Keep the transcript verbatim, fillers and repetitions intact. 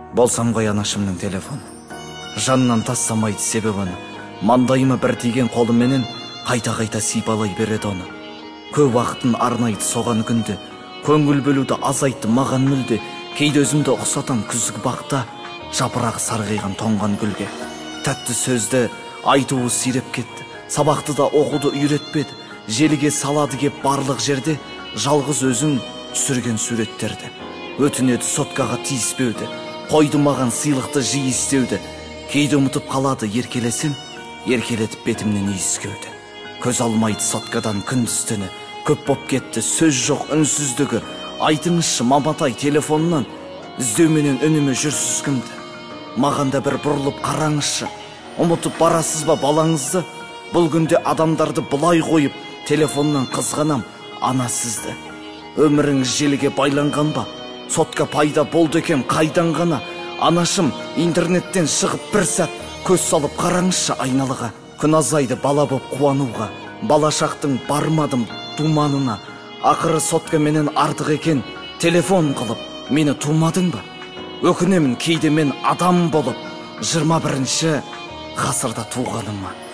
Болсам ғой анашымның телефоны. Жаннан тассамайды себебі оны. Мандайыма бір тиген қолы менен қайта-қайта сипалай береді оны. Көп вақытын арнайды соған күнде. Көңіл бөлуді азайтты маған мүлде. Кейде өзімді ұқсатам күзгі бақта, жапырағы сарғайған тоңған гүлге. Тәтті сөзді айтуы сиреп кетті. Сабақты да оқуды үйретпеді. Желіге салады кеп барлық жерде, жалғыз өзің түсірген суреттерді. Өтінеді соткаға тиіспеуді. Қойды маған сыйлықты жиі істеуді. Кейде ұмытып қалады еркелесем, еркелетіп бетімнен иіскеуді. Көз алмайды соткадан күндіз-түні. Көп боп кетті сөз жоқ үнсіздігі. Айтыңызшы Маматай телефоннан, іздеуменен үніме жүрсіз кімді. Маған да бір бұрылып қараңызшы. Ұмытып барасыз ба балаңызды? Бұл күнде адамдарды бұлай қойып, телефоннан қызғанам ана сізді. Өміріңіз желіге байланған ба? Сотка пайда болды екен қайдан ғана? Анашым интернеттен шығып бір сәт көз салып қараңызшы айналыға. Күн азайды бала боп қуануға, балашақтың бармадым думанына. Ақыры сотка менен артық екен, телефон қылып мені тумадың ба? Өкінемін кейде мен адам болып, жиырма бірінші ғасырда туғаныма.